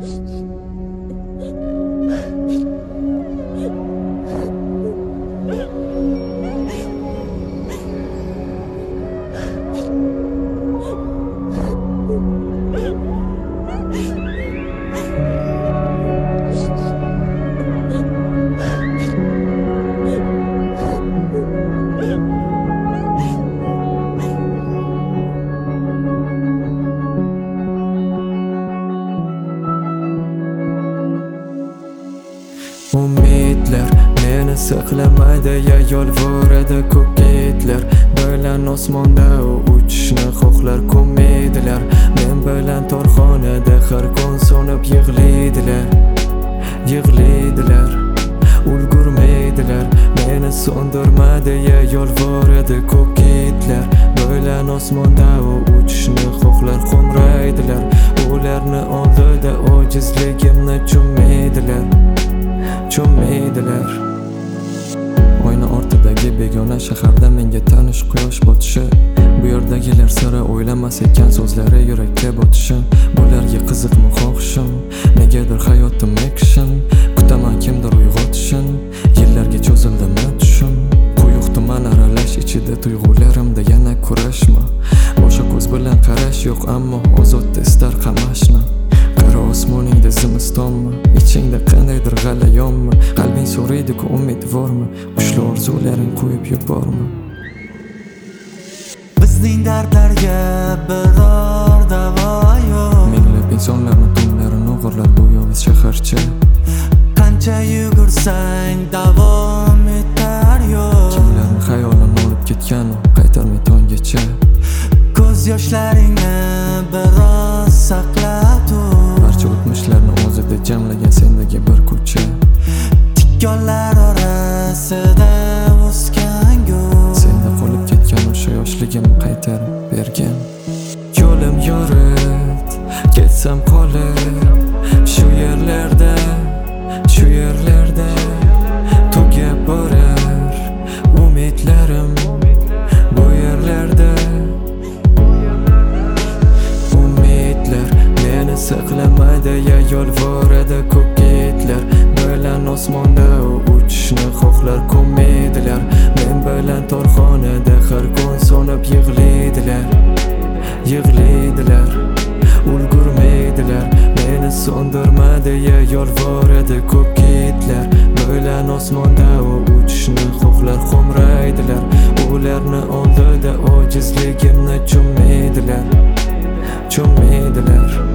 Umidlar meni saqlamaydi, ya yolvoradi ko'k yigitlar. Bilan osmonda uchishni xohlar komediyalar. Men bilan torxonada har kun so'nib yig'laydilar. Ulgurmaydilar, meni so'ndirmadi, ya yolvoradi ko'k yigitlar. Bilan osmonda uchishni xohlar xo'mraydilar. Ularni oldida ojizligimni cho'mmaydilar. Oyna ortidagi begona shaharda menga tanish quyosh botishi. Bu yerdagilar sira o'ylamas ekan so'zlari yurakka botishi. Bularga qiziqmi xohishim, negadir hayotim action. Kutaman kimdir uyg'otishin, yillarga cho'zildimi tushim. Quyuq tuman aralash ichida tuyg'ularimda yana kurashma. Boshqa ko'z bilan qarash yo'q, ammo ozodda istar qamashni. Qara osmoningda zimistonmi, ichingda qandaydir g'alayonmi? Qalbing so'raydi-ku umidvormi, kuchli orzularing qo'yib yubormi? Bizning dardlarga biror davo yo'q. Minglab insonlarning tunlarini o'g'irlab bo'yoq shaharcha. Qancha yugursang davom etar yo'q. Kimlarning xayolini olib ketgan u qaytarmay tonggacha. Ko'z yoshlaringni biroz saqlab tur. Barcha o'tmishlarni o'zida jamlagan sendagi bir ko'cha. Tikonlar orasida o'sgan gul. Senda qolib ketgan o'sha yoshligimni qaytarib bergan. Yo'lim yorit, ketsam qolib shu yerlarda tugab borar umidlarim bu yerlarda. Umidlar meni saqlamaydi, ya yolvoradi ko'k yigitlar. Bilan osmonda uchishni xohlar komediyalar. Men bilan torxonada har kun so'nib yig'laydilar. Ulgurmaydilar, meni so'ndirmadi, ya yolvoradi ko'k yigitlar. Bilan osmonda uchishni xohlar xo'mraydilar. Ularni oldida ojizligimni cho'mmaydilar.